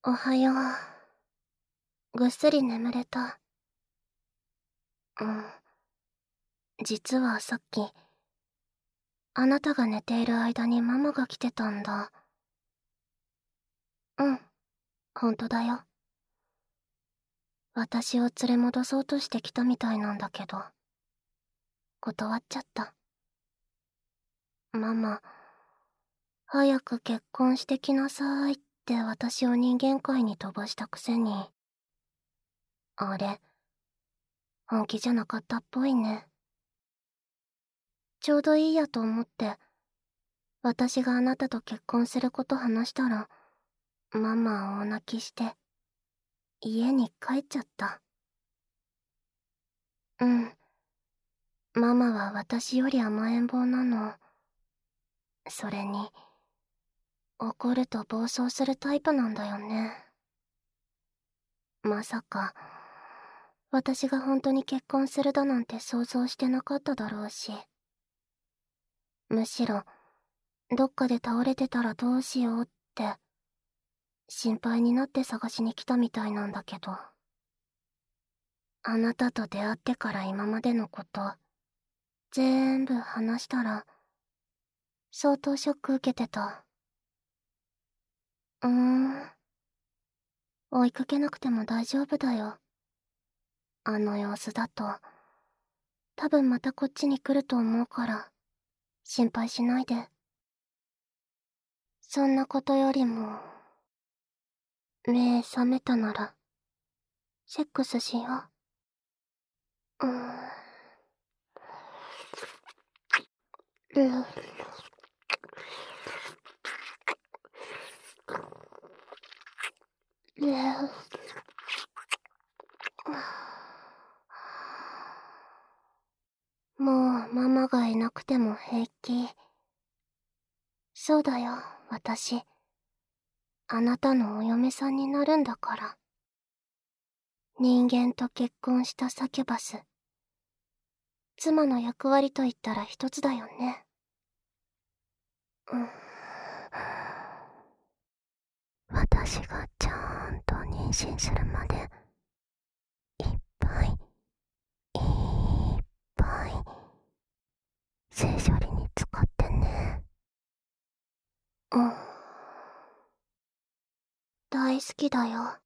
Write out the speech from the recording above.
おはよう。ぐっすり眠れた？うん。実はさっき、あなたが寝ている間にママが来てたんだ。うん、ほんとだよ。私を連れ戻そうとしてきたみたいなんだけど、断っちゃった。ママ、早く結婚してきなさいって私を人間界に飛ばしたくせに。あれ、本気じゃなかったっぽいね。ちょうどいいやと思って、私があなたと結婚すること話したら、ママ大泣きして、家に帰っちゃった。うん。ママは私より甘えん坊なの。それに、怒ると暴走するタイプなんだよね。まさか、私が本当に結婚するだなんて想像してなかっただろうし。むしろ、どっかで倒れてたらどうしようって、心配になって探しに来たみたいなんだけど。あなたと出会ってから今までのこと、全部話したら、相当ショック受けてた。追いかけなくても大丈夫だよ。あの様子だと、多分またこっちに来ると思うから、心配しないで。そんなことよりも、目覚めたなら、セックスしよう。うもうママがいなくても平気。そうだよ、私。あなたのお嫁さんになるんだから。人間と結婚したサキュバス。妻の役割と言ったら一つだよね。私がちゃんと妊娠するまで、いっぱい、いっぱい、性処理に使ってね。大好きだよ。